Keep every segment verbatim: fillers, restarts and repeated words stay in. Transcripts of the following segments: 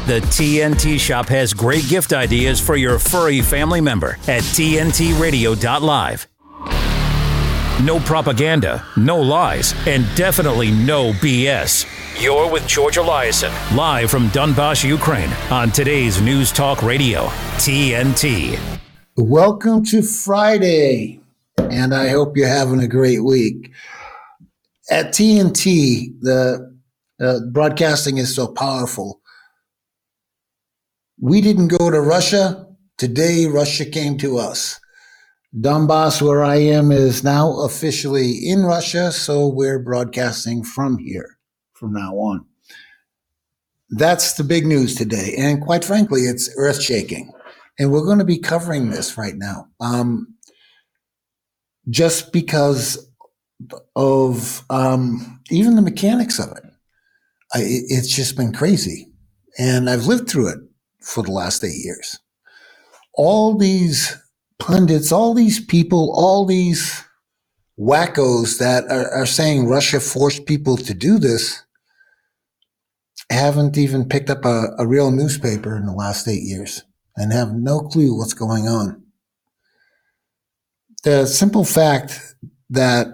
The T N T Shop has great gift ideas for your furry family member at T N T radio dot live. No propaganda, no lies, and definitely no B S. You're with George Eliason, live from Donbas, Ukraine, on today's News Talk Radio, T N T. Welcome to Friday, and I hope you're having a great week. At T N T, the uh, broadcasting is so powerful. We didn't go to Russia. Today, Russia came to us. Donbas, where I am, is now officially in Russia, so we're broadcasting from here from now on. That's the big news today, and quite frankly, it's earth-shaking. And we're going to be covering this right now, um, just because of um, even the mechanics of it. I, it's just been crazy, and I've lived through it for the last eight years. All these pundits, all these people, all these wackos that are, are saying Russia forced people to do this haven't even picked up a, a real newspaper in the last eight years and have no clue what's going on. The simple fact that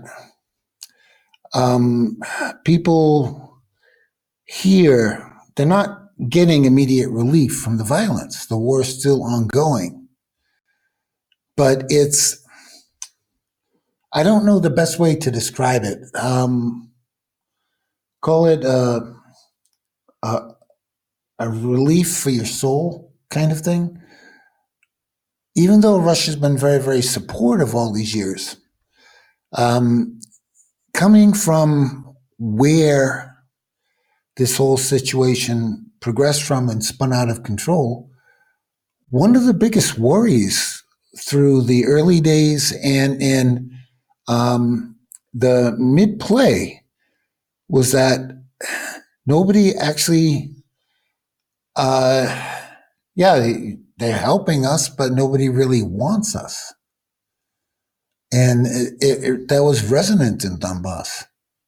um, people here, they're not getting immediate relief from the violence. The war is still ongoing. But it's, I don't know the best way to describe it. Um, call it a, a, a relief for your soul kind of thing. Even though Russia's been very, very supportive all these years, um, coming from where this whole situation progressed from and spun out of control, one of the biggest worries through the early days and in um, the mid-play was that nobody actually, uh, yeah, they're helping us, but nobody really wants us. And it, it, it, that was resonant in Donbas.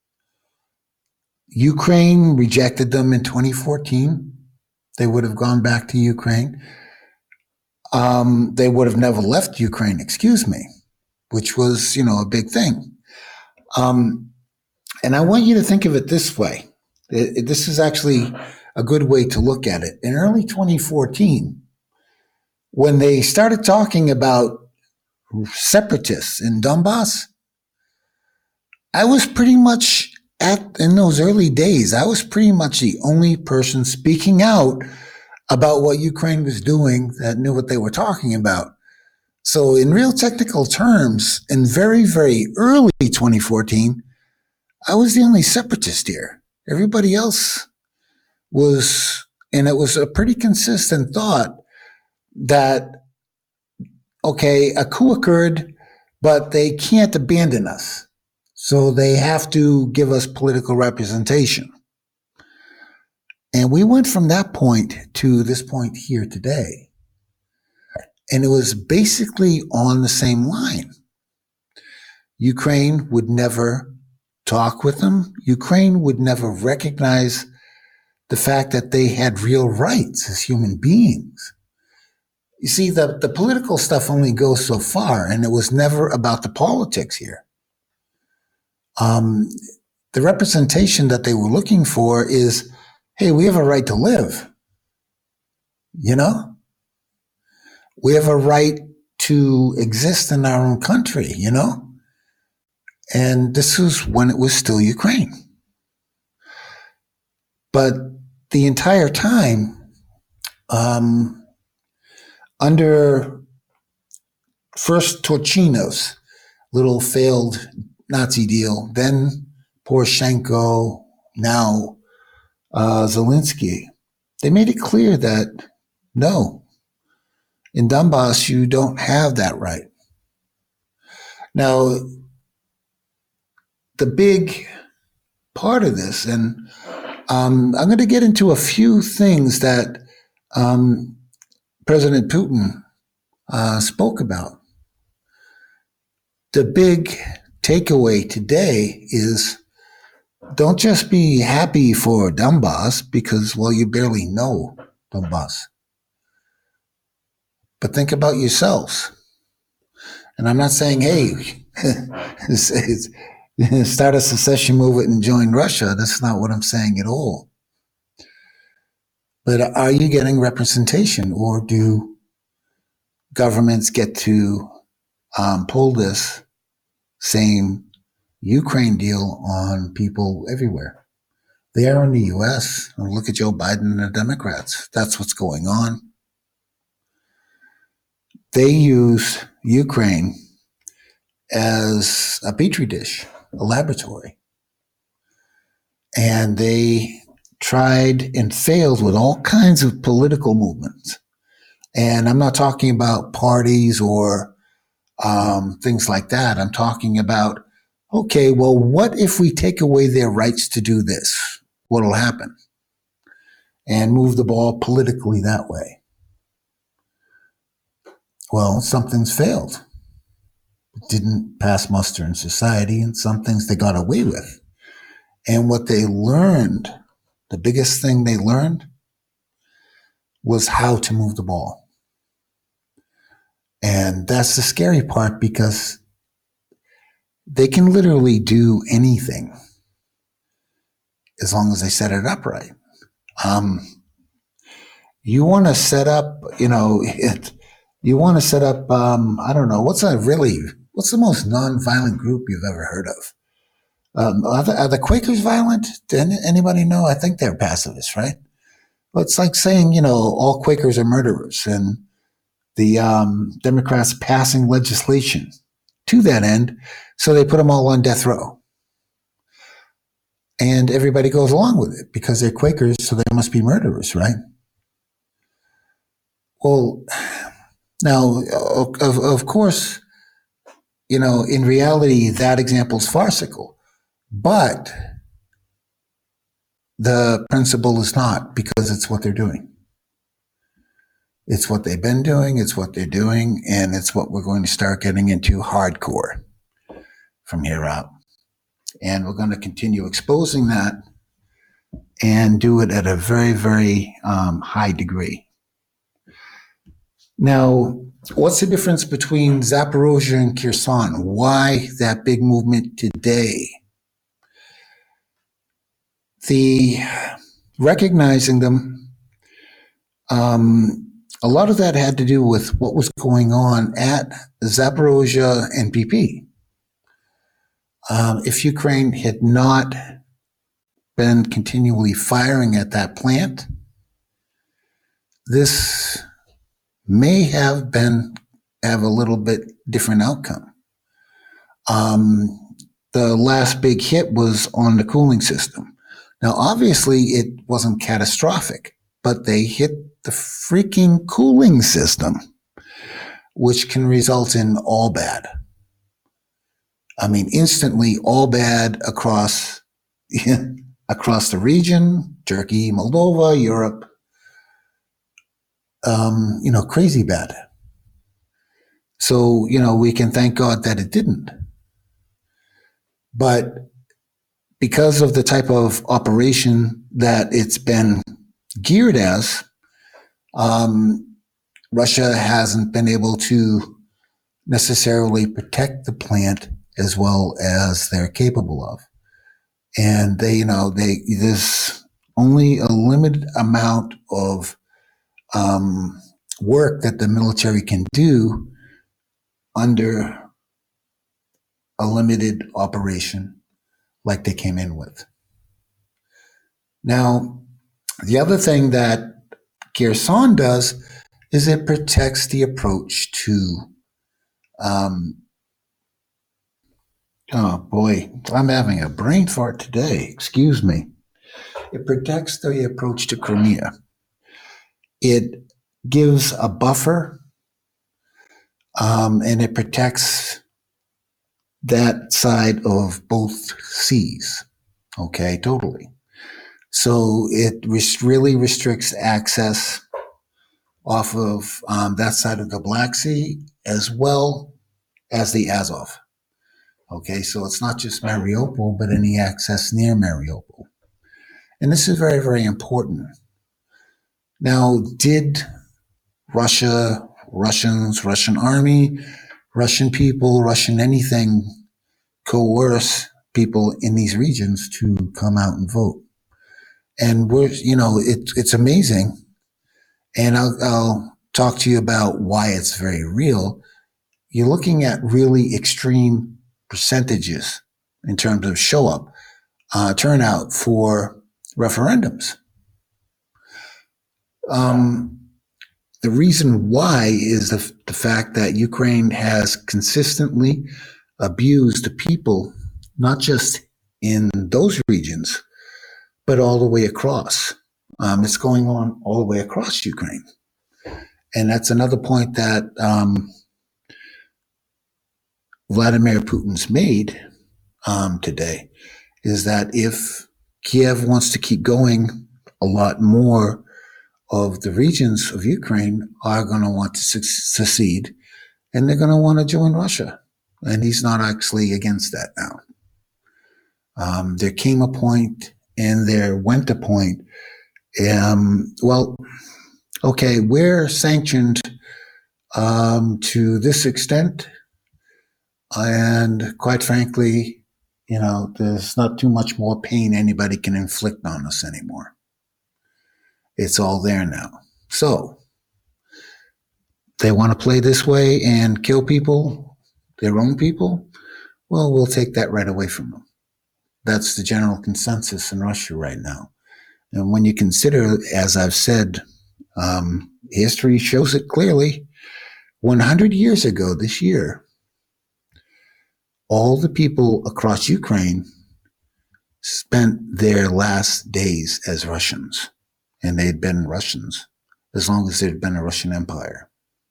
Ukraine rejected them in twenty fourteen. They would have gone back to Ukraine. Um, they would have never left Ukraine, excuse me, which was, you know, a big thing. Um, and I want you to think of it this way. It, it, this is actually a good way to look at it. In early twenty fourteen, when they started talking about separatists in Donbas, I was pretty much at, in those early days, I was pretty much the only person speaking out about what Ukraine was doing that knew what they were talking about. So in real technical terms, in very, very early twenty fourteen, I was the only separatist here. Everybody else was, and it was a pretty consistent thought that, okay, a coup occurred, but they can't abandon us. So they have to give us political representation. And we went from that point to this point here today. And it was basically on the same line. Ukraine would never talk with them. Ukraine would never recognize the fact that they had real rights as human beings. You see, the, the political stuff only goes so far, and it was never about the politics here. Um, the representation that they were looking for is, hey, we have a right to live, you know? We have a right to exist in our own country, you know? And this was when it was still Ukraine. But the entire time, um, under first Turchinov's little failed Nazi deal, then Poroshenko, now uh, Zelensky, they made it clear that no, in Donbas, you don't have that right. Now, the big part of this, and um, I'm going to get into a few things that um, President Putin uh, spoke about. The big takeaway today is don't just be happy for Donbas because, well, you barely know Donbass. But think about yourselves. And I'm not saying, hey, it's, it's, start a secession movement and join Russia. That's not what I'm saying at all. But are you getting representation, or do governments get to um, pull this same Ukraine deal on people everywhere? They are in the U S. Look at Joe Biden and the Democrats. That's what's going on. They use Ukraine as a petri dish, a laboratory. And they tried and failed with all kinds of political movements. And I'm not talking about parties or um, things like that. I'm talking about, okay, well, what if we take away their rights to do this? What'll happen? And move the ball politically that way. Well, something's failed. It didn't pass muster in society, and some things they got away with. And what they learned, the biggest thing they learned, was how to move the ball. And that's the scary part, because they can literally do anything as long as they set it up right. Um, you want to set up, you know, it, you want to set up, um, I don't know, what's a really, what's the most nonviolent group you've ever heard of? Um, are, the, are the Quakers violent? Does anybody know? I think they're pacifists, right? Well, it's like saying, you know, all Quakers are murderers, and the um, Democrats passing legislation to that end, so they put them all on death row. And everybody goes along with it because they're Quakers, so they must be murderers, right? Well, now, of, of course, you know, in reality, that example is farcical, but the principle is not, because it's what they're doing. It's what they've been doing, it's what they're doing, and it's what we're going to start getting into hardcore from here out. And we're going to continue exposing that and do it at a very, very um, high degree. Now, what's the difference between Zaporozhye and Kherson? Why that big movement today? The recognizing them, um, a lot of that had to do with what was going on at Zaporozhye N P P. Um, if Ukraine had not been continually firing at that plant, this may have been have a little bit different outcome. Um, the last big hit was on the cooling system. Now, obviously, it wasn't catastrophic, but they hit the freaking cooling system, which can result in all bad. I mean, instantly all bad across across the region, Turkey, Moldova, Europe. Um, you know, crazy bad. So, you know, we can thank God that it didn't. But because of the type of operation that it's been geared as, um, Russia hasn't been able to necessarily protect the plant as well as they're capable of. And they, you know, they, there's only a limited amount of um, work that the military can do under a limited operation like they came in with. Now, the other thing that Kherson does is it protects the approach to um, oh boy, I'm having a brain fart today. Excuse me. It protects the approach to Crimea. It gives a buffer, um, and it protects that side of both seas. Okay, totally. So it res- really restricts access off of um, that side of the Black Sea as well as the Azov. Okay, so it's not just Mariupol, but any access near Mariupol. And this is very, very important Now, did Russia, Russians, Russian army, Russian people, Russian anything coerce people in these regions to come out and vote? And we're, you know, it, it's amazing. And I'll, I'll talk to you about why it's very real. You're looking at really extreme percentages in terms of show up, uh, turnout for referendums. Um, the reason why is the, the fact that Ukraine has consistently abused the people, not just in those regions, but all the way across. Um, it's going on all the way across Ukraine. And that's another point that um, Vladimir Putin's made um, today, is that if Kiev wants to keep going, a lot more of the regions of Ukraine are going to want to su- secede, and they're going to want to join Russia. And he's not actually against that now. Um, there came a point and there went a point. Um, well, okay, we're sanctioned um, to this extent. And quite frankly, you know, there's not too much more pain anybody can inflict on us anymore. It's all there now. So they want to play this way and kill people, their own people. Well, we'll take that right away from them. That's the general consensus in Russia right now. And when you consider, as I've said, um, history shows it clearly, one hundred years ago this year, all the people across Ukraine spent their last days as Russians. And they'd been Russians as long as there'd been a Russian Empire.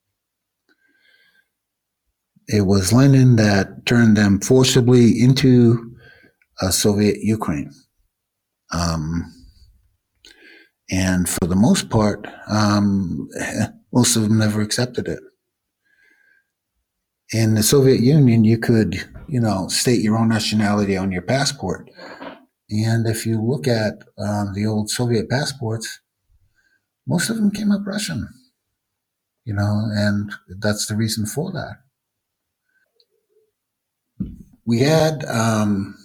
It was Lenin that turned them forcibly into a Soviet Ukraine. Um, and for the most part, um, most of them never accepted it. In the Soviet Union, you could, you know, state your own nationality on your passport. And if you look at um, the old Soviet passports, most of them came up Russian, you know, and that's the reason for that. We had um,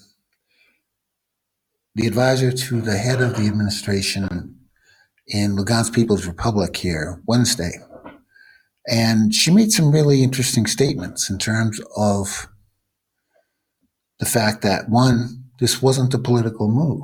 the advisor to the head of the administration in Lugansk People's Republic here Wednesday. And she made some really interesting statements in terms of the fact that, one, this wasn't a political move.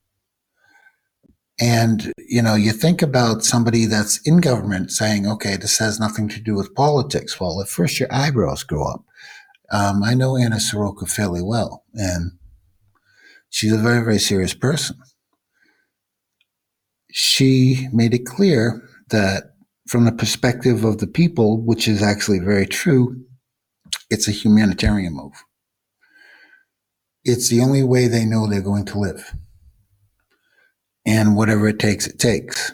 And, you know, you think about somebody that's in government saying, okay, this has nothing to do with politics. Well, at first your eyebrows go up. Um, I know Anna Soroka fairly well, and she's a very, very serious person. She made it clear that from the perspective of the people, which is actually very true, it's a humanitarian move. It's the only way they know they're going to live. And whatever it takes, it takes.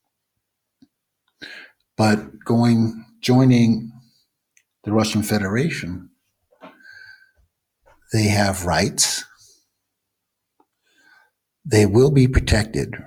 But going, joining the Russian Federation, they have rights. They will be protected.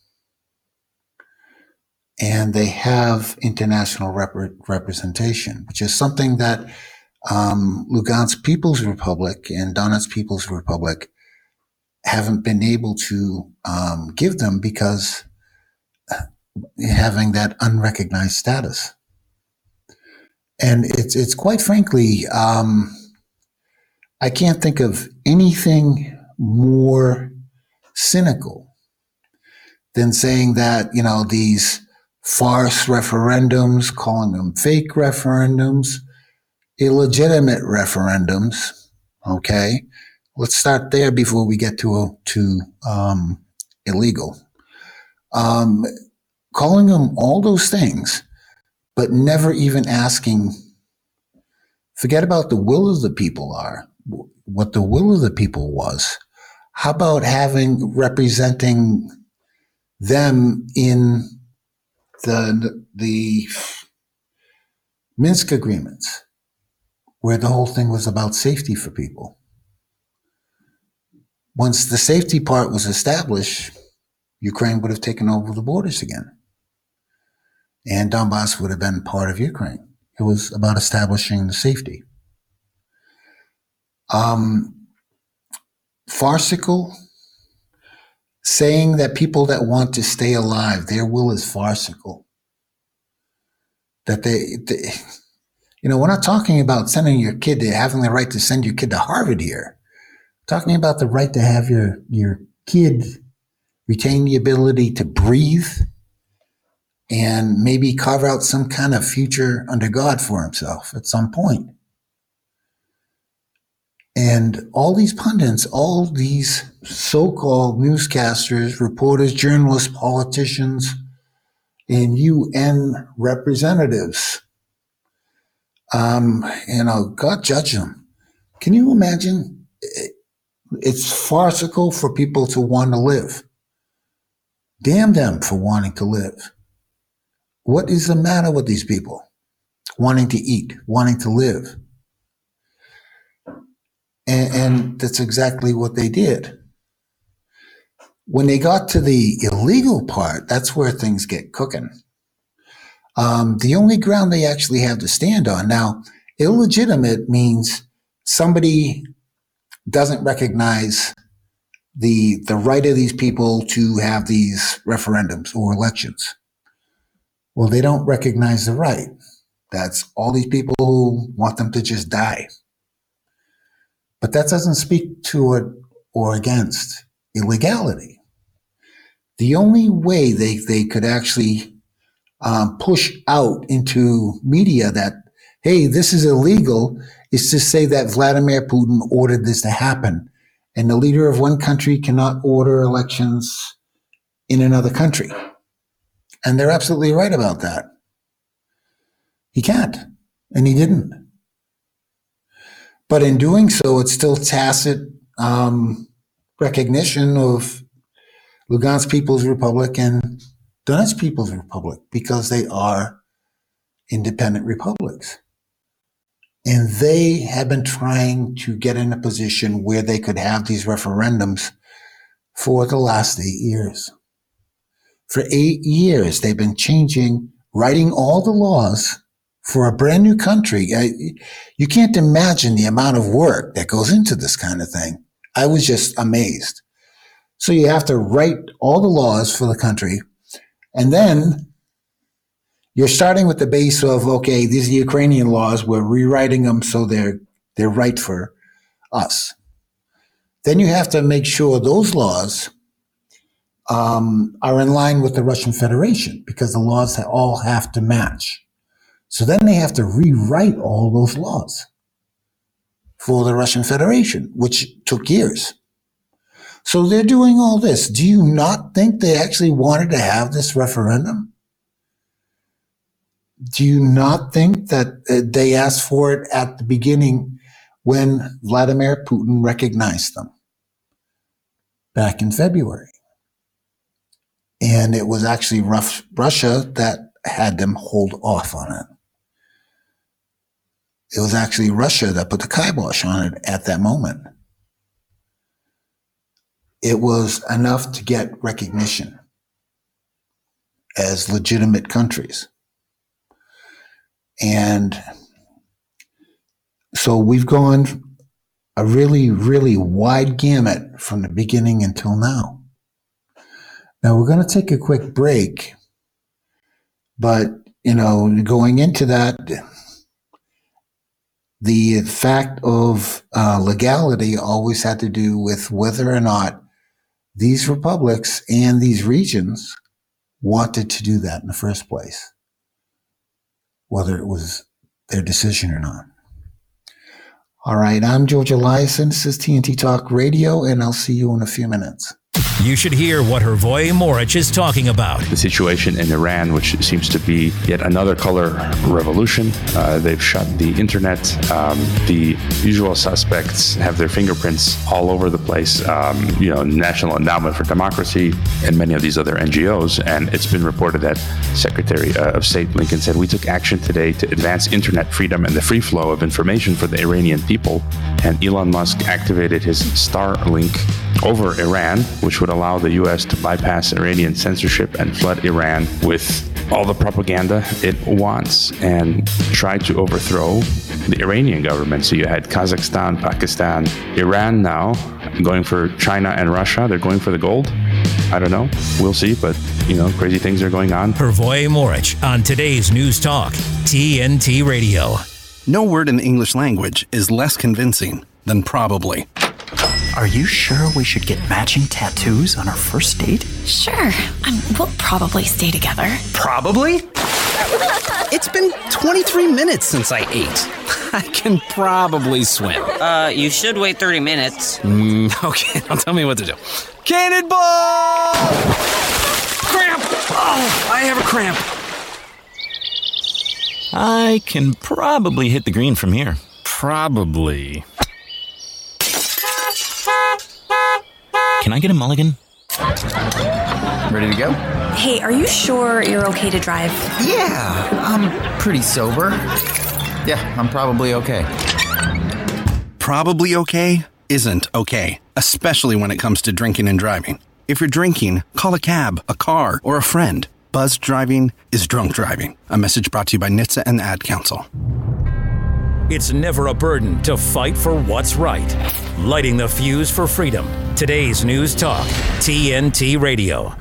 And they have international rep- representation, which is something that um, Lugansk People's Republic and Donetsk People's Republic haven't been able to um, give them because having that unrecognized status. And it's it's quite frankly, um, I can't think of anything more cynical than saying that, you know, these farce referendums, calling them fake referendums, illegitimate referendums, okay? Let's start there before we get to to um, illegal. Um, calling them all those things, but never even asking, forget about the will of the people are, what the will of the people was. How about having, representing them in the, the Minsk agreements, where the whole thing was about safety for people? Once the safety part was established, Ukraine would have taken over the borders again. and Donbass would have been part of Ukraine. It was about establishing the safety. Um, farcical, saying that people that want to stay alive, their will is farcical. That they, they you know, we're not talking about sending your kid to having the right to send your kid to Harvard here. We're talking about the right to have your, your kid retain the ability to breathe and maybe carve out some kind of future under God for himself at some point. And all these pundits, all these so-called newscasters, reporters, journalists, politicians, and U N representatives, um, you know, God judge them. Can you imagine? It's farcical for people to want to live. Damn them for wanting to live. What is the matter with these people? Wanting to eat, wanting to live. And, and that's exactly what they did. When they got to the illegal part, that's where things get cooking. Um, the only ground they actually have to stand on. Now, illegitimate means somebody doesn't recognize the the right of these people to have these referendums or elections. Well, they don't recognize the right. That's all these people who want them to just die. But that doesn't speak to it or against illegality. The only way they, they could actually um, push out into media that, hey, this is illegal, is to say that Vladimir Putin ordered this to happen. And the leader of one country cannot order elections in another country. And they're absolutely right about that. He can't, and he didn't. But in doing so, it's still tacit um, recognition of Lugansk People's Republic and Donetsk People's Republic because they are independent republics. And they have been trying to get in a position where they could have these referendums for the last eight years. For eight years, they've been changing, writing all the laws for a brand new country. I, you can't imagine the amount of work that goes into this kind of thing. I was just amazed. So you have to write all the laws for the country. And then you're starting with the base of, okay, these are Ukrainian laws. We're rewriting them so they're, they're right for us. Then you have to make sure those laws um, are in line with the Russian Federation because the laws all have to match. So then they have to rewrite all those laws for the Russian Federation, which took years. So they're doing all this. Do you not think they actually wanted to have this referendum? Do you not think that they asked for it at the beginning when Vladimir Putin recognized them back in February? And it was actually Russia that had them hold off on it. It was actually Russia that put the kibosh on it at that moment. It was enough to get recognition as legitimate countries. And so we've gone a really, really wide gamut from the beginning until now. Now we're going to take a quick break, but, you know, going into that, the fact of uh, legality always had to do with whether or not these republics and these regions wanted to do that in the first place, whether it was their decision or not. All right, I'm George Eliason. This is T N T Talk Radio, and I'll see you in a few minutes. You should hear what Hervoy Morich is talking about. The situation in Iran, which seems to be yet another color revolution. Uh, they've shut the internet. Um, the usual suspects have their fingerprints all over the place. Um, you know, National Endowment for Democracy and many of these other N G Os. And it's been reported that Secretary of State Blinken said, "We took action today to advance internet freedom and the free flow of information for the Iranian people." And Elon Musk activated his Starlink over Iran, which would allow the U S to bypass Iranian censorship and flood Iran with all the propaganda it wants and try to overthrow the Iranian government. So you had Kazakhstan, Pakistan, Iran now going for China and Russia. They're going for the gold. I don't know. We'll see. But, you know, crazy things are going on. Hrvoje Morić on today's News Talk, T N T Radio. No word in the English language is less convincing than probably. Are you sure we should get matching tattoos on our first date? Sure. Um, we'll probably stay together. Probably? It's been twenty-three minutes since I ate. I can probably swim. Uh, you should wait thirty minutes. Mm, okay, now tell me what to do. Cannonball! Cramp! Oh, I have a cramp. I can probably hit the green from here. Probably. Can I get a mulligan? Ready to go? Hey, are you sure you're okay to drive? Yeah, I'm pretty sober. Yeah, I'm probably okay. Probably okay isn't okay, especially when it comes to drinking and driving. If you're drinking, call a cab, a car, or a friend. Buzzed driving is drunk driving. A message brought to you by N H T S A and the Ad Council. It's never a burden to fight for what's right. Lighting the fuse for freedom. Today's News Talk, T N T Radio.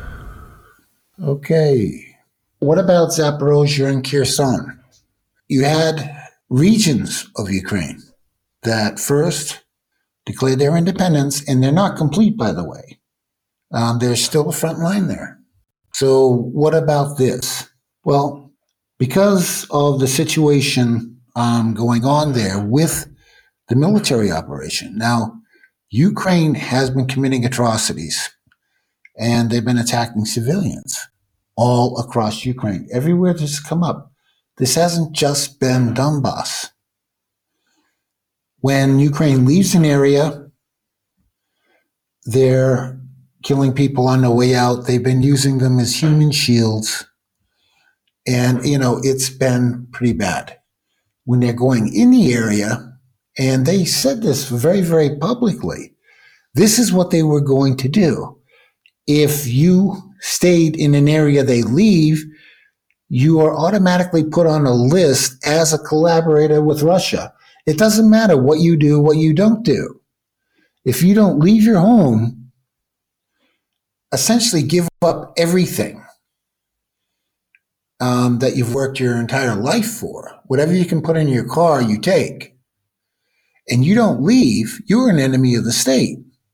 Okay. What about Zaporozhye and Kherson? You had regions of Ukraine that first declared their independence, and they're not complete, by the way. Um, there's still a front line there. So what about this? Well, because of the situation um, going on there with the military operation. Now, Ukraine has been committing atrocities, and they've been attacking civilians all across Ukraine. Everywhere this has come up, this hasn't just been Donbass. When Ukraine leaves an area, they're killing people on the way out. They've been using them as human shields. And, you know, it's been pretty bad. When they're going in the area, and they said this very, very publicly, this is what they were going to do. If you stayed in an area they leave, you are automatically put on a list as a collaborator with Russia. It doesn't matter what you do, what you don't do. If you don't leave your home, essentially give up everything um, that you've worked your entire life for. Whatever you can put in your car, you take. And you don't leave, you're an enemy of the state.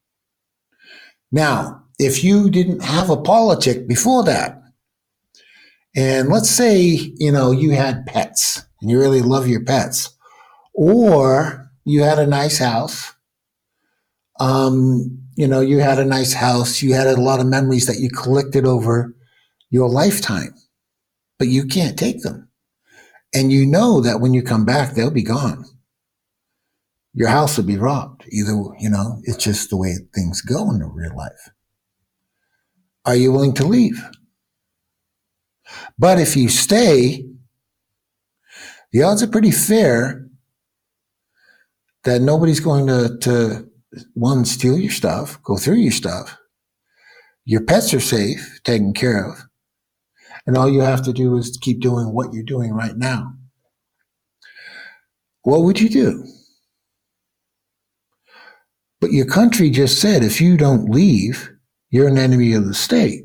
Now, if you didn't have a politic before that, and let's say, you know, you had pets and you really love your pets, or you had a nice house, um, you know, you had a nice house, you had a lot of memories that you collected over your lifetime, but you can't take them. And you know that when you come back, they'll be gone. Your house will be robbed. Either, you know, it's just the way things go in the real life. Are you willing to leave? But if you stay, the odds are pretty fair that nobody's going to, to, one, steal your stuff, go through your stuff. Your pets are safe, taken care of. And all you have to do is keep doing what you're doing right now. What would you do? But your country just said, if you don't leave, you're an enemy of the state.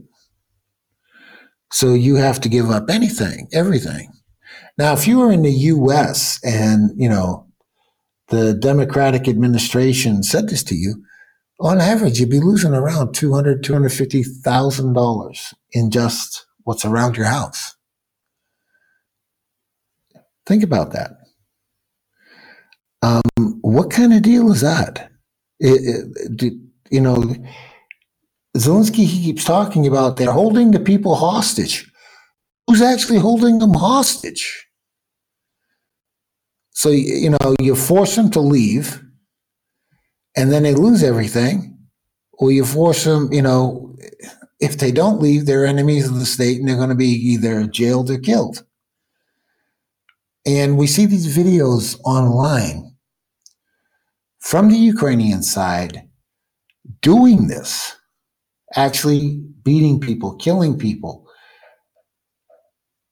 So you have to give up anything, everything. Now, if you were in the U S and, you know, the Democratic administration said this to you, on average, you'd be losing around two hundred thousand dollars, two hundred fifty thousand dollars in just what's around your house. Think about that. Um, what kind of deal is that? It, it, you know, Zelensky, he keeps talking about they're holding the people hostage. Who's actually holding them hostage? So, you know, you force them to leave and then they lose everything, or you force them, you know, if they don't leave, they're enemies of the state and they're going to be either jailed or killed. And we see these videos online from the Ukrainian side doing this, actually beating people, killing people.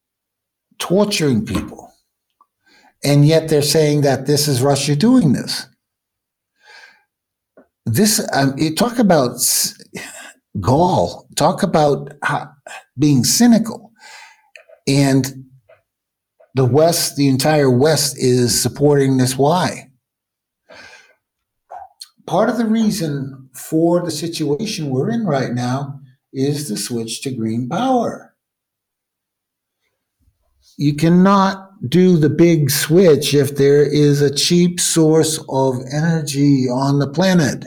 torturing people. And yet they're saying that this is Russia doing this. This, um, you talk about gall, talk about how, being cynical. And the West, the entire West is supporting this. Why? Part of the reason for the situation we're in right now is the switch to green power. You cannot do the big switch if there is a cheap source of energy on the planet.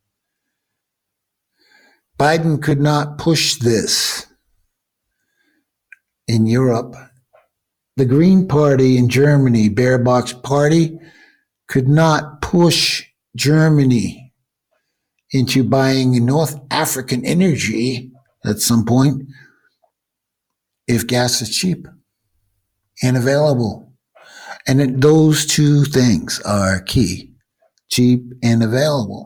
Biden could not push this in Europe. The Green Party in Germany, Baerbock's party, could not push Germany into buying North African energy at some point if gas is cheap and available. And it, those two things are key, cheap and available.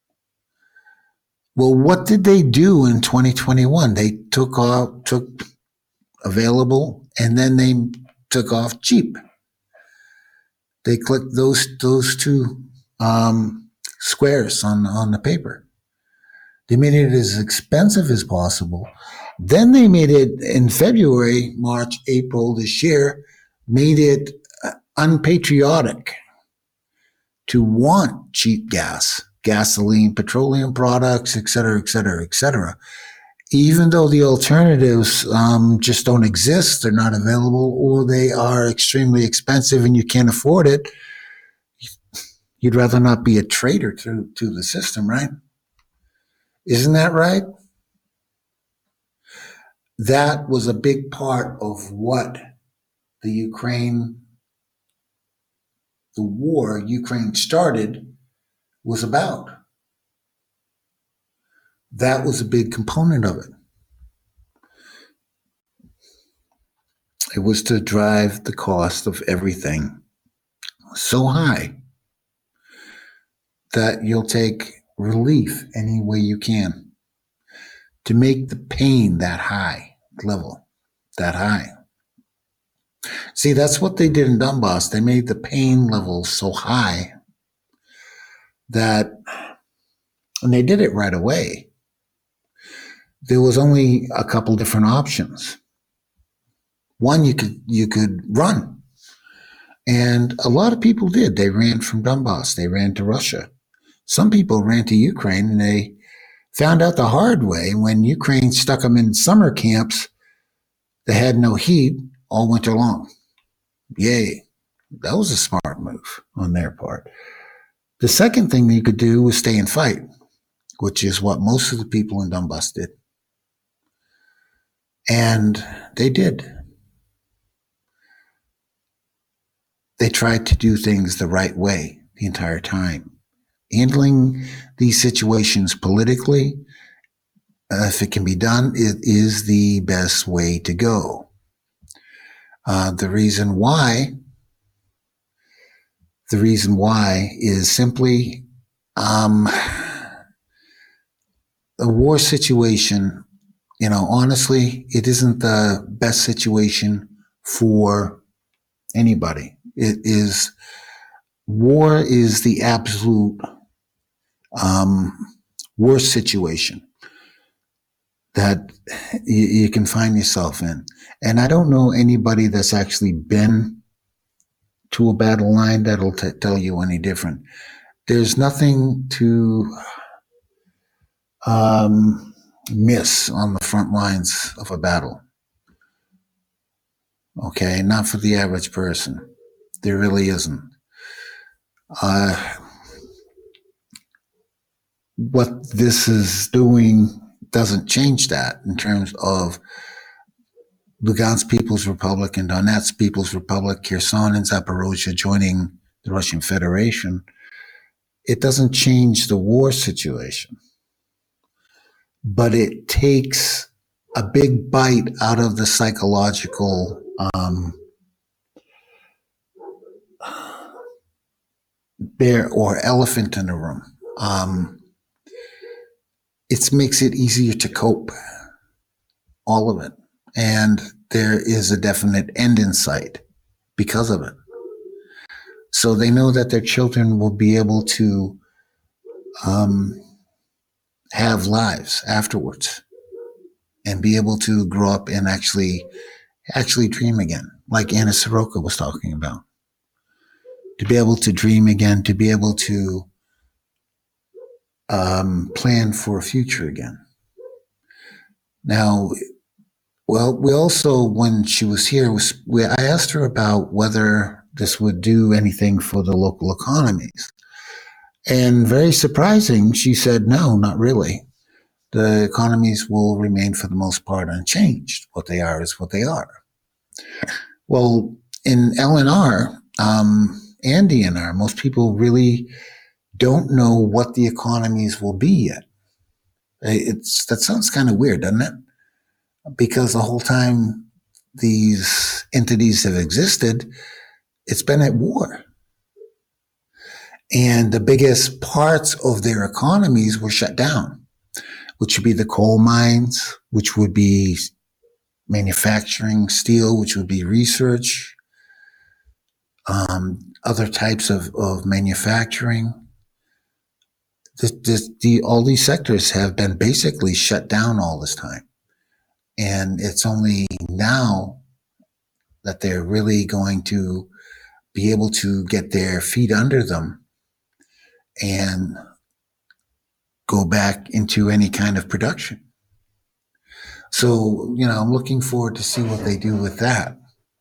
Well, what did they do in twenty twenty-one? They took off, took available, and then they took off cheap. They clicked those those two um, squares on on the paper. They made it as expensive as possible. Then they made it in February, March, April this year, made it unpatriotic to want cheap gas, gasoline, petroleum products, et cetera, et cetera, et cetera. Even though the alternatives um, just don't exist, they're not available, or they are extremely expensive and you can't afford it, you'd rather not be a traitor to, to the system, right? Isn't that right? That was a big part of what the Ukraine, the war Ukraine started was about. That was a big component of it. It was to drive the cost of everything so high that you'll take relief any way you can to make the pain that high level, that high. See, that's what they did in Donbass. They made the pain level so high that, and they did it right away. There was only a couple different options. One, you could you could run. And a lot of people did. They ran from Donbass. They ran to Russia. Some people ran to Ukraine, and they found out the hard way when Ukraine stuck them in summer camps. They had no heat all winter long. Yay. That was a smart move on their part. The second thing you could do was stay and fight, which is what most of the people in Donbass did. And they did. They tried to do things the right way the entire time. Handling these situations politically, uh, if it can be done, it is the best way to go. Uh, the reason why, the reason why is simply um, a war situation. You know, honestly, it isn't the best situation for anybody. It is, war is the absolute um, worst situation that you, you can find yourself in. And I don't know anybody that's actually been to a battle line that'll t- tell you any different. There's nothing to um, miss on the front lines of a battle. Okay, not for the average person. There really isn't. Uh, what this is doing doesn't change that in terms of Lugansk People's Republic and Donetsk People's Republic, Kherson and Zaporozhye joining the Russian Federation. It doesn't change the war situation, but it takes a big bite out of the psychological um, bear or elephant in the room. Um, it makes it easier to cope, all of it. And there is a definite end in sight because of it. So they know that their children will be able to um, have lives afterwards and be able to grow up and actually actually dream again, like Anna Soroka was talking about. To be able to dream again, to be able to um, plan for a future again. Now, well, we also, when she was here, was we, I asked her about whether this would do anything for the local economies. And very surprising, she said, no, not really. The economies will remain for the most part unchanged. What they are is what they are. Well, in L N R um, and D N R, most people really don't know what the economies will be yet. It's, that sounds kind of weird, doesn't it? Because the whole time these entities have existed, it's been at war. And the biggest parts of their economies were shut down, which would be the coal mines, which would be manufacturing steel, which would be research, um, other types of, of manufacturing. This, this, the, all these sectors have been basically shut down all this time. And it's only now that they're really going to be able to get their feet under them and go back into any kind of production. So, you know, I'm looking forward to see what they do with that.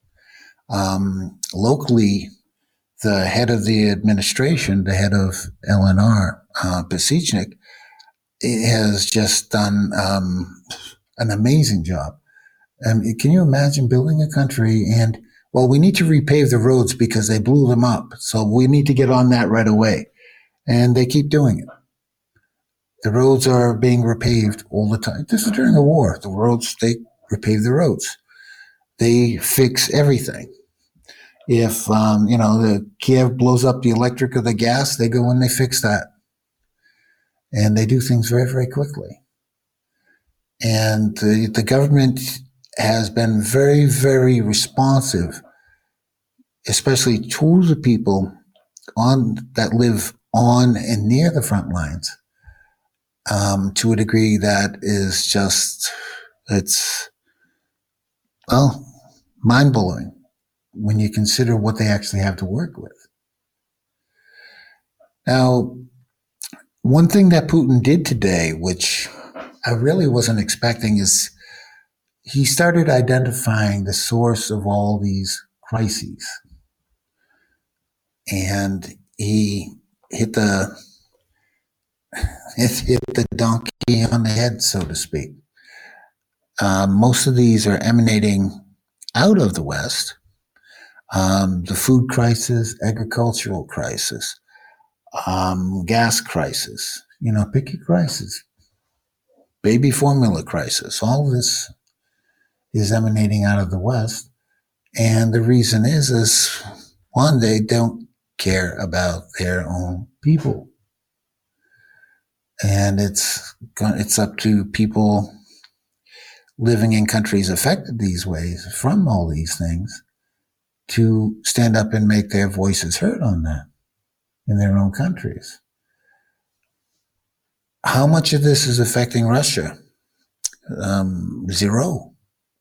Um, locally, the head of the administration, the head of L N R, uh, Pasechnik, has just done um, an amazing job. Um, can you imagine building a country and, well, we need to repave the roads because they blew them up. So we need to get on that right away. And they keep doing it. The roads are being repaved all the time. This is during the war. The roads, they repave the roads. They fix everything. If, um, you know, the Kiev blows up the electric or the gas, they go and they fix that. And they do things very, very quickly. And the, the government has been very, very responsive, especially to the people on that live on and near the front lines, um, to a degree that is just, it's, well, mind-blowing when you consider what they actually have to work with. Now, one thing that Putin did today, which I really wasn't expecting, is he started identifying the source of all these crises. And he hit the hit the donkey on the head, so to speak. Uh, most of these are emanating out of the West. Um, the food crisis, agricultural crisis, um, gas crisis, you know, pick your crisis. Baby formula crisis. All of this is emanating out of the West. And the reason is, is one, they don't care about their own people. And it's, it's up to people living in countries affected these ways from all these things to stand up and make their voices heard on that in their own countries. How much of this is affecting Russia? Um, zero.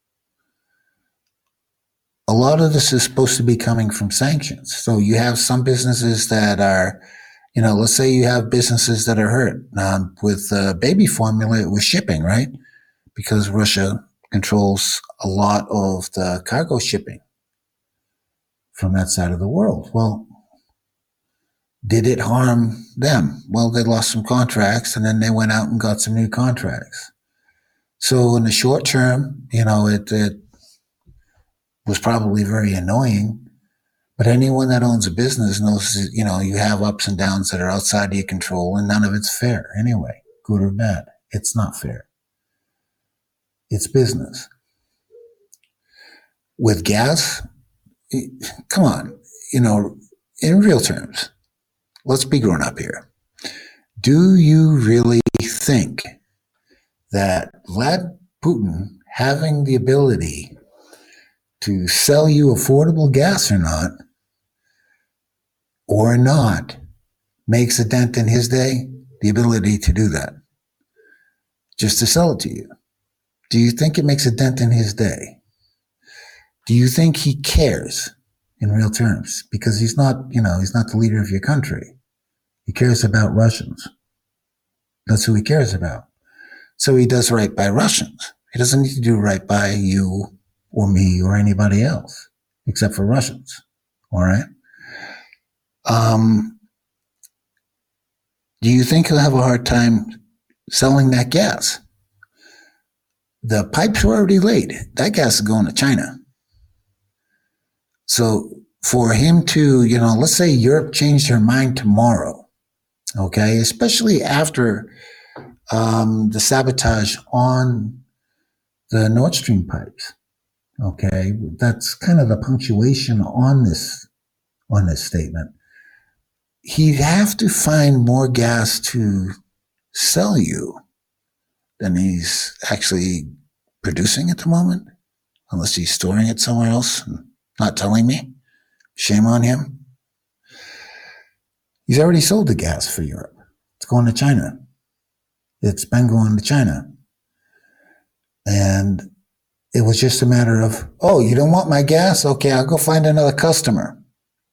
A lot of this is supposed to be coming from sanctions. So you have some businesses that are, you know, let's say you have businesses that are hurt um, with uh, baby formula with shipping, right? Because Russia controls a lot of the cargo shipping from that side of the world. Well, did it harm them? Well, they lost some contracts and then they went out and got some new contracts. So in the short term, you know, it, it was probably very annoying, but anyone that owns a business knows, you know, you have ups and downs that are outside of your control and none of it's fair anyway, good or bad. It's not fair. It's business. With gas, come on, you know, in real terms, let's be grown up here. Do you really think that Vlad Putin having the ability to sell you affordable gas or not, or not, makes a dent in his day, the ability to do that, just to sell it to you. Do you think it makes a dent in his day? Do you think he cares in real terms? Because he's not, you know, he's not the leader of your country. He cares about Russians. That's who he cares about. So he does right by Russians. He doesn't need to do right by you or me or anybody else, except for Russians. All right? Um, do you think he'll have a hard time selling that gas? The pipes were already laid. That gas is going to China. So for him to, you know, let's say Europe changed her mind tomorrow, okay, especially after um, the sabotage on the Nord Stream pipes, okay, that's kind of the punctuation on this, on this statement. He'd have to find more gas to sell you than he's actually producing at the moment, unless he's storing it somewhere else and not telling me. Shame on him. He's already sold the gas for Europe. It's going to China. It's been going to China. And it was just a matter of, oh, you don't want my gas? Okay, I'll go find another customer.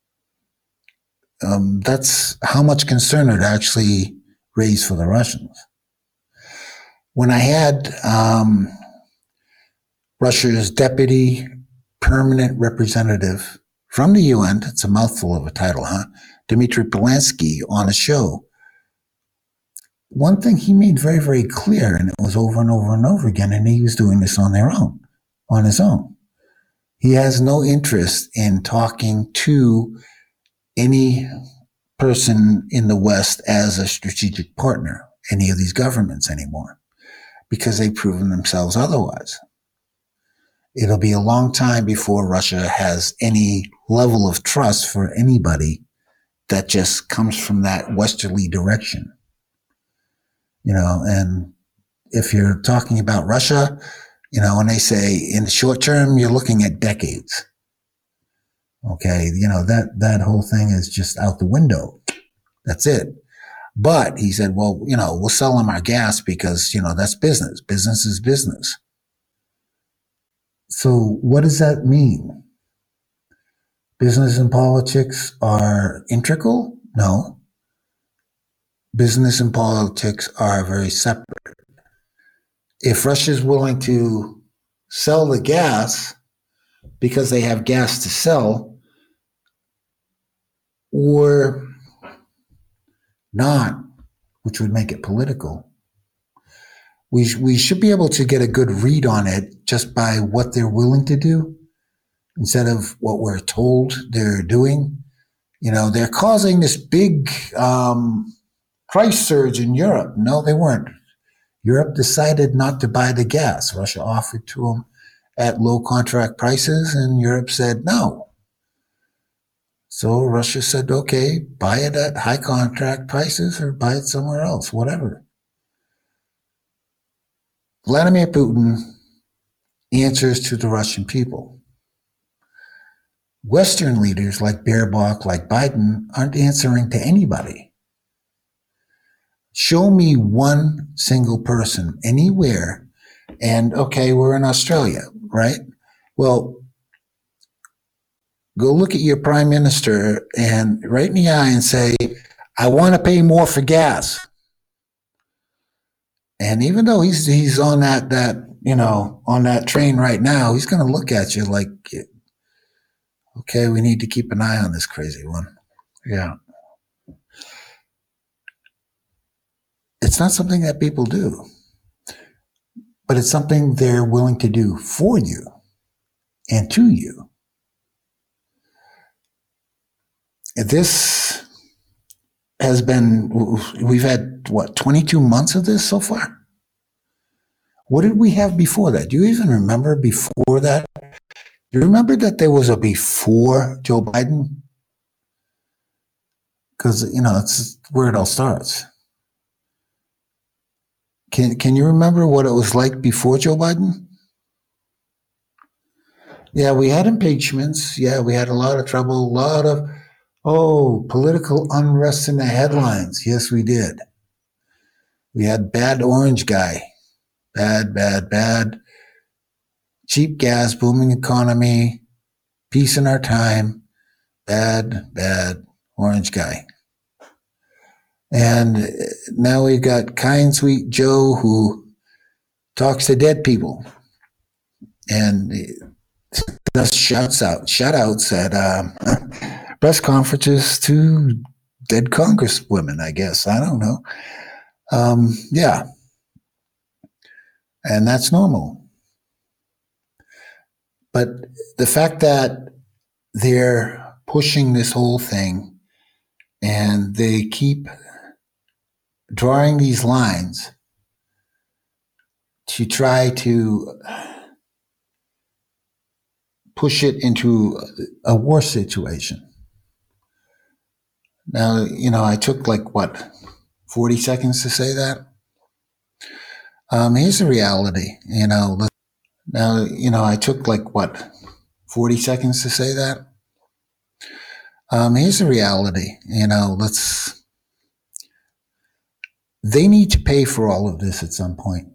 Um, that's how much concern it actually raised for the Russians. When I had um, Russia's deputy permanent representative from the U N, it's a mouthful of a title, huh? Dmitry Polanski on a show. One thing he made very, very clear, and it was over and over and over again, and he was doing this on their own, on his own. He has no interest in talking to any person in the West as a strategic partner, any of these governments anymore, because they've proven themselves otherwise. It'll be a long time before Russia has any level of trust for anybody that just comes from that westerly direction. You know, and if you're talking about Russia, you know, when they say in the short term, you're looking at decades. Okay, you know, that, that whole thing is just out the window. That's it. But he said, well, you know, we'll sell them our gas because, you know, that's business. Business is business. So what does that mean? Business and politics are integral? No. Business and politics are very separate. If Russia's willing to sell the gas because they have gas to sell, or not, which would make it political, we sh- we should be able to get a good read on it just by what they're willing to do instead of what we're told they're doing. You know, they're causing this big um, price surge in Europe. No, they weren't. Europe decided not to buy the gas. Russia offered to them at low contract prices, and Europe said no. So Russia said, okay, buy it at high contract prices or buy it somewhere else, whatever. Vladimir Putin answers to the Russian people. Western leaders like Baerbock, like Biden, aren't answering to anybody. Show me one single person anywhere, and okay, we're in Australia, right? Well, go look at your prime minister and right in the eye and say, I want to pay more for gas. And even though he's he's on that that you know on that train right now, he's going to look at you like, okay, we need to keep an eye on this crazy one. Yeah, it's not something that people do, but it's something they're willing to do for you and to you. This has been, we've had, what, twenty-two months of this so far? What did we have before that? Do you even remember before that? Do you remember that there was a before Joe Biden? Because, you know, that's where it all starts. Can, can you remember what it was like before Joe Biden? Yeah, we had impeachments. Yeah, we had a lot of trouble, a lot of, oh, political unrest in the headlines. Yes, we did. We had bad orange guy. Bad, bad, bad. Cheap gas, booming economy, peace in our time. Bad, bad orange guy. And now we've got kind, sweet Joe who talks to dead people and does shouts out, shout outs at um, press conferences to dead congresswomen, I guess. I don't know. Um, yeah. And that's normal. But the fact that they're pushing this whole thing and they keep drawing these lines to try to push it into a war situation. Now, you know, I took like, what, forty seconds to say that? Um, here's the reality, you know. Now, you know, I took like, what, forty seconds to say that? Um, here's the reality, you know, let's, they need to pay for all of this at some point.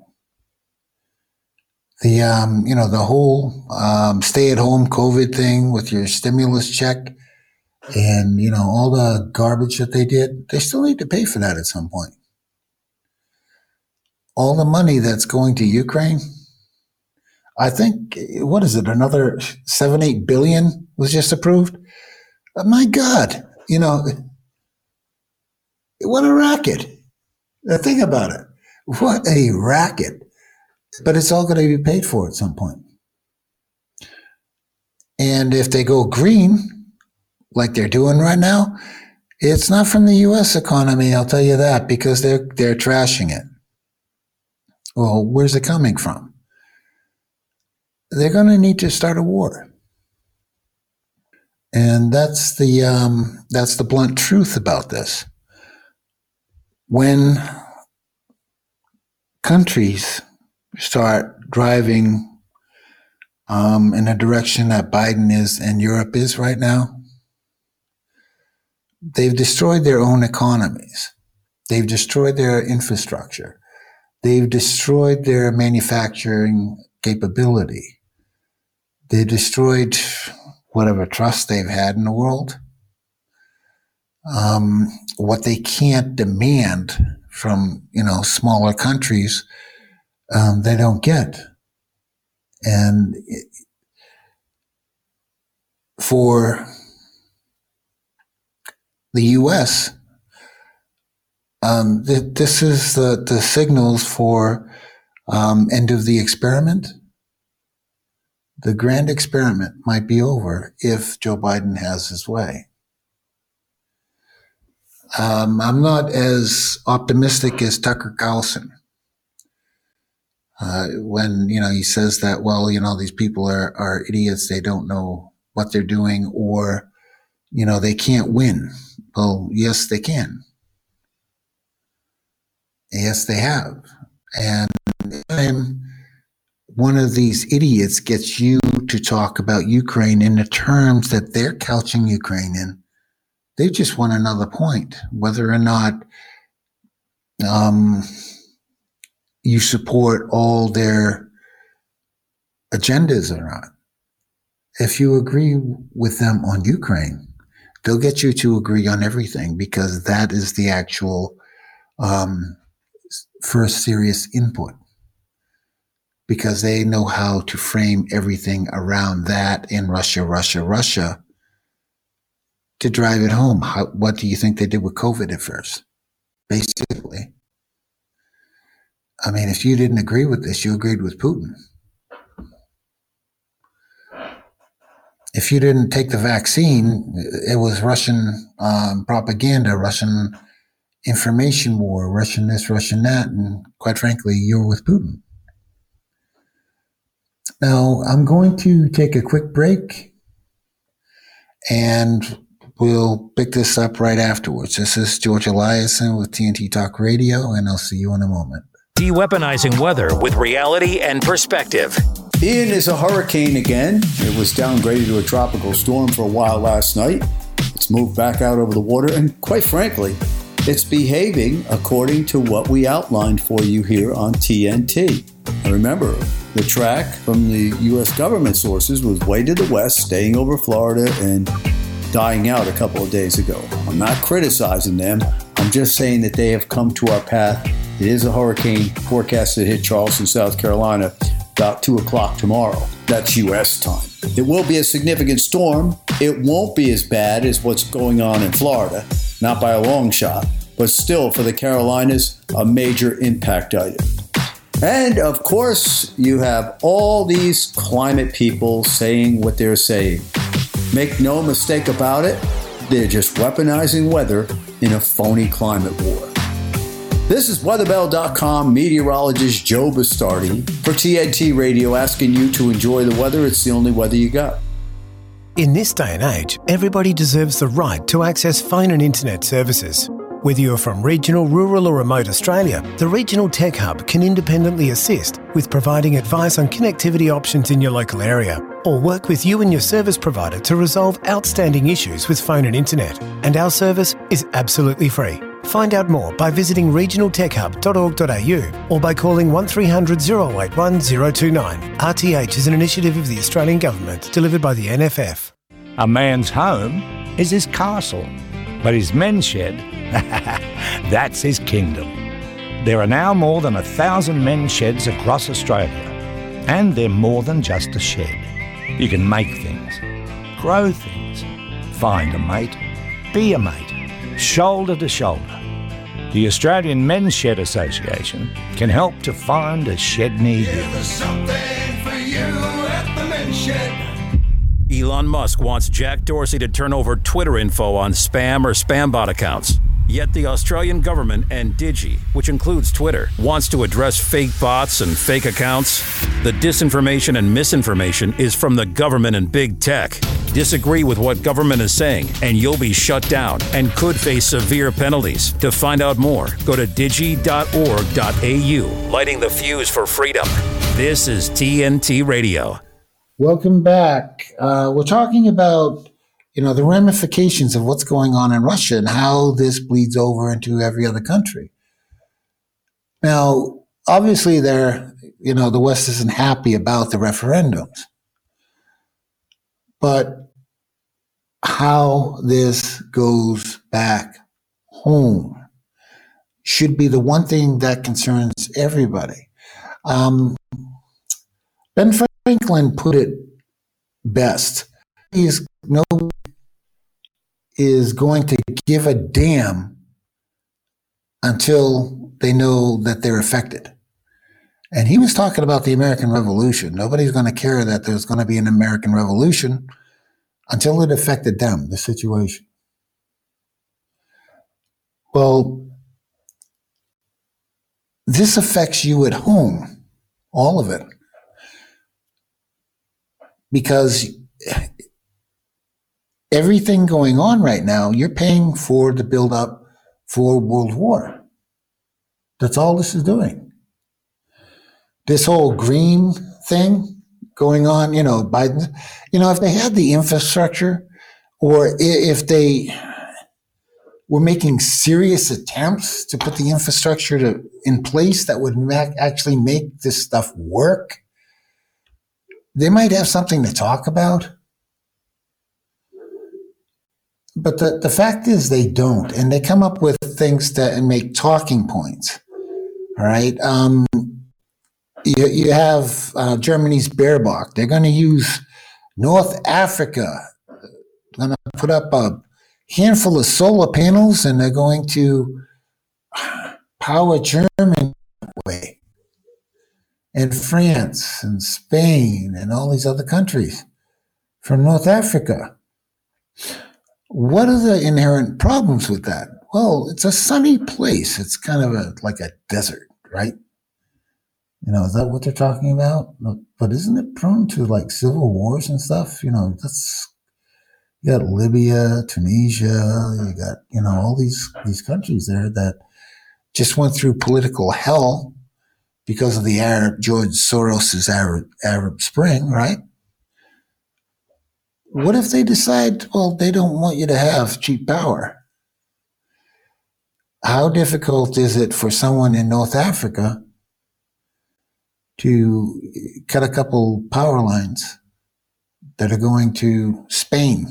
The, um, you know, the whole um, stay-at-home COVID thing with your stimulus check and, you know, all the garbage that they did, they still need to pay for that at some point. All the money that's going to Ukraine, I think, what is it, another seven, eight billion was just approved? Oh, my God, you know, what a racket. Think about it. What a racket. But it's all going to be paid for at some point. And if they go green, like they're doing right now, it's not from the U S economy, I'll tell you that, because they're they're trashing it. Well, where's it coming from? They're going to need to start a war. And that's the um, that's the blunt truth about this. When countries start driving um, in a direction that Biden is and Europe is right now, they've destroyed their own economies. They've destroyed their infrastructure. They've destroyed their manufacturing capability. They've destroyed whatever trust they've had in the world. Um, what they can't demand from, you know, smaller countries, um, they don't get. And it, for the U S, um, th- this is the, the signals for um, end of the experiment. The grand experiment might be over if Joe Biden has his way. Um, I'm not as optimistic as Tucker Carlson uh, when, you know, he says that, well, you know, these people are, are idiots. They don't know what they're doing, or, you know, they can't win. Well, yes, they can. Yes, they have. And I'm, one of these idiots gets you to talk about Ukraine in the terms that they're couching Ukraine in, they just want another point, whether or not um, you support all their agendas or not. If you agree with them on Ukraine, they'll get you to agree on everything, because that is the actual um, first serious input. Because they know how to frame everything around that in Russia, Russia, Russia to drive it home. How, what do you think they did with COVID at first? Basically. I mean, if you didn't agree with this, you agreed with Putin. If you didn't take the vaccine, it was Russian um, propaganda, Russian information war, Russian this, Russian that, and quite frankly, you're with Putin. Now, I'm going to take a quick break, and we'll pick this up right afterwards. This is George Eliason with T N T Talk Radio, and I'll see you in a moment. De-weaponizing weather with reality and perspective. Ian is a hurricane again. It was downgraded to a tropical storm for a while last night. It's moved back out over the water, and quite frankly, it's behaving according to what we outlined for you here on T N T. And remember, the track from the U S government sources was way to the west, staying over Florida and dying out a couple of days ago. I'm not criticizing them. I'm just saying that they have come to our path. It is a hurricane forecast to hit Charleston, South Carolina, about two o'clock tomorrow. That's U S time. It will be a significant storm. It won't be as bad as what's going on in Florida, not by a long shot, but still for the Carolinas, a major impact item. And of course, you have all these climate people saying what they're saying. Make no mistake about it, they're just weaponizing weather in a phony climate war. This is weather bell dot com meteorologist Joe Bastardi for T N T Radio, asking you to enjoy the weather. It's the only weather you got. In this day and age, everybody deserves the right to access phone and internet services. Whether you're from regional, rural or remote Australia, the Regional Tech Hub can independently assist with providing advice on connectivity options in your local area, or work with you and your service provider to resolve outstanding issues with phone and internet. And our service is absolutely free. Find out more by visiting regional tech hub dot org dot a u or by calling one three hundred, oh eight one, oh two nine. R T H is an initiative of the Australian Government, delivered by the N F F. A man's home is his castle, but his men's shed, that's his kingdom. There are now more than a thousand men's sheds across Australia, and they're more than just a shed. You can make things, grow things, find a mate, be a mate, shoulder to shoulder. The Australian Men's Shed Association can help to find a shed near you. There's something for you at the Men's Shed. Elon Musk wants Jack Dorsey to turn over Twitter info on spam or spam bot accounts. Yet the Australian government and Digi, which includes Twitter, wants to address fake bots and fake accounts. The disinformation and misinformation is from the government and big tech. Disagree with what government is saying, and you'll be shut down and could face severe penalties. To find out more, go to digi dot org dot a u. Lighting the fuse for freedom. This is T N T Radio. Welcome back. Uh, we're talking about, you know, the ramifications of what's going on in Russia and how this bleeds over into every other country. Now, obviously, they're, you know, the West isn't happy about the referendums, but how this goes back home should be the one thing that concerns everybody. Um, Ben Franklin put it best. He is no is going to give a damn until they know that they're affected. And he was talking about the American Revolution. Nobody's going to care that there's going to be an American Revolution until it affected them, the situation. Well, this affects you at home, all of it. Because everything going on right now, you're paying for the build-up for World War. That's all this is doing. This whole green thing going on, you know, Biden, you know, if they had the infrastructure, or if they were making serious attempts to put the infrastructure to, in place that would ma- actually make this stuff work, they might have something to talk about. But the, the fact is they don't, and they come up with things that make talking points. All right. Um, you, you have uh, Germany's Baerbock. They're going to use North Africa. They're going to put up a handful of solar panels, and they're going to power Germany that way. And France and Spain and all these other countries from North Africa. What are the inherent problems with that? Well, it's a sunny place. It's kind of a like a desert, right? You know, is that what they're talking about? But isn't it prone to like civil wars and stuff? You know, that's, you got Libya, Tunisia, you got, you know, all these, these countries there that just went through political hell because of the Arab, George Soros's Arab, Arab Spring, right? What if they decide, well, they don't want you to have cheap power? How difficult is it for someone in North Africa to cut a couple power lines that are going to Spain?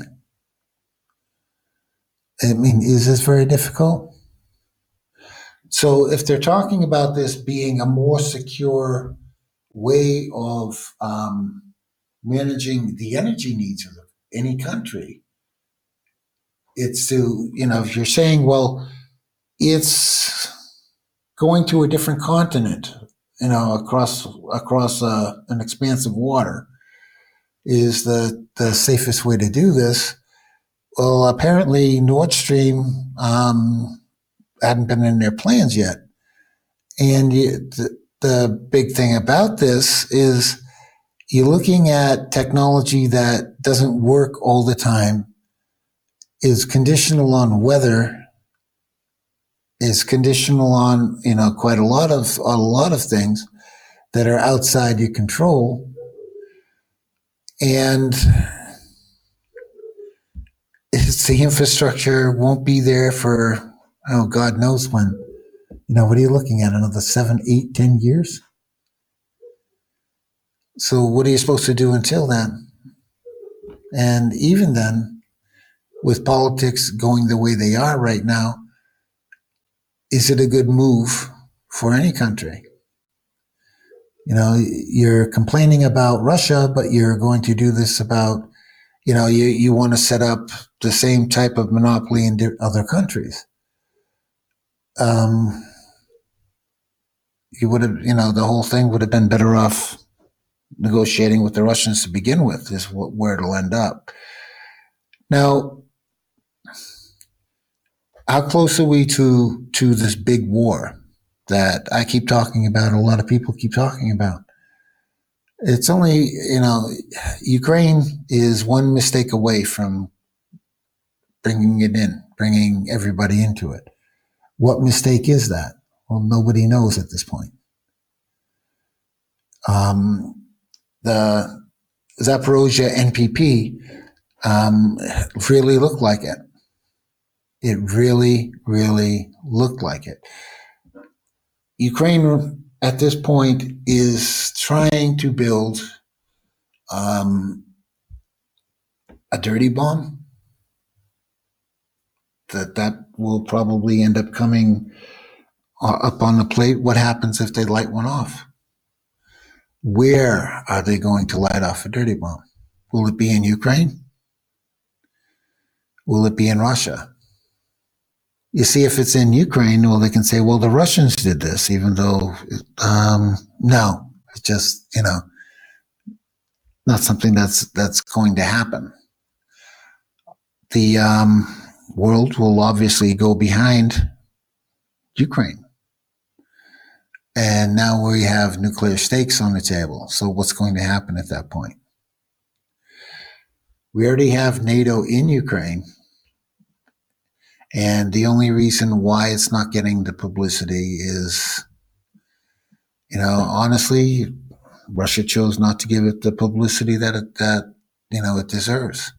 I mean, is this very difficult? So if they're talking about this being a more secure way of um, managing the energy needs of any country, it's to, you know, if you're saying, well, it's going to a different continent, you know, across across uh, an expanse of water is the, the safest way to do this. Well, apparently Nord Stream um, hadn't been in their plans yet. And you, the, the big thing about this is you're looking at technology that doesn't work all the time, is conditional on weather, is conditional on, you know, quite a lot of a lot of things that are outside your control. And it's the infrastructure won't be there for, oh, God knows when. You know, what are you looking at? Another seven, eight, ten years? So what are you supposed to do until then? And even then, with politics going the way they are right now, is it a good move for any country? You know, you're complaining about Russia, but you're going to do this about, you know, you, you want to set up the same type of monopoly in other countries. Um, you would have, you know, the whole thing would have been better off negotiating with the Russians to begin with, is what, where it'll end up. Now, how close are we to, to this big war that I keep talking about, a lot of people keep talking about? It's only, you know, Ukraine is one mistake away from bringing it in, bringing everybody into it. What mistake is that? Well, nobody knows at this point. Um, the Zaporozhye N P P um, really looked like it. It really, really looked like it. Ukraine at this point is trying to build um, a dirty bomb that that will probably end up coming uh, up on the plate. What happens if they light one off? Where are they going to light off a dirty bomb? Will it be in Ukraine? Will it be in Russia? You see, if it's in Ukraine, well, they can say, well, the Russians did this, even though, um, no, it's just, you know, not something that's, that's going to happen. The um, world will obviously go behind Ukraine. And now we have nuclear stakes on the table. So what's going to happen at that point? We already have NATO in Ukraine. And the only reason why it's not getting the publicity is, you know, honestly, Russia chose not to give it the publicity that it, that, you know, it deserves.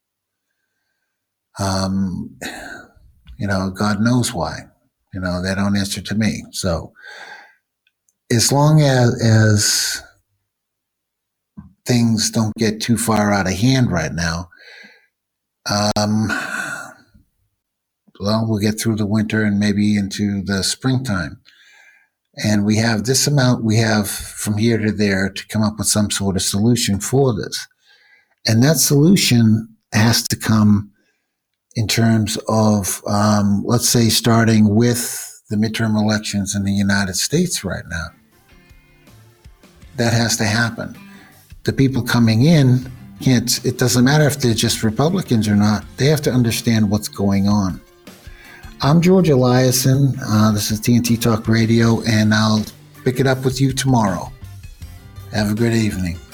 Um, you know, God knows why. You know, they don't answer to me. So as long as, as things don't get too far out of hand right now, um, well, we'll get through the winter and maybe into the springtime. And we have this amount we have from here to there to come up with some sort of solution for this. And that solution has to come in terms of, um, let's say, starting with the midterm elections in the United States right now. That has to happen. The people coming in can't, it doesn't matter if they're just Republicans or not. They have to understand what's going on. I'm George Eliason. Uh, this is T N T Talk Radio, and I'll pick it up with you tomorrow. Have a good evening.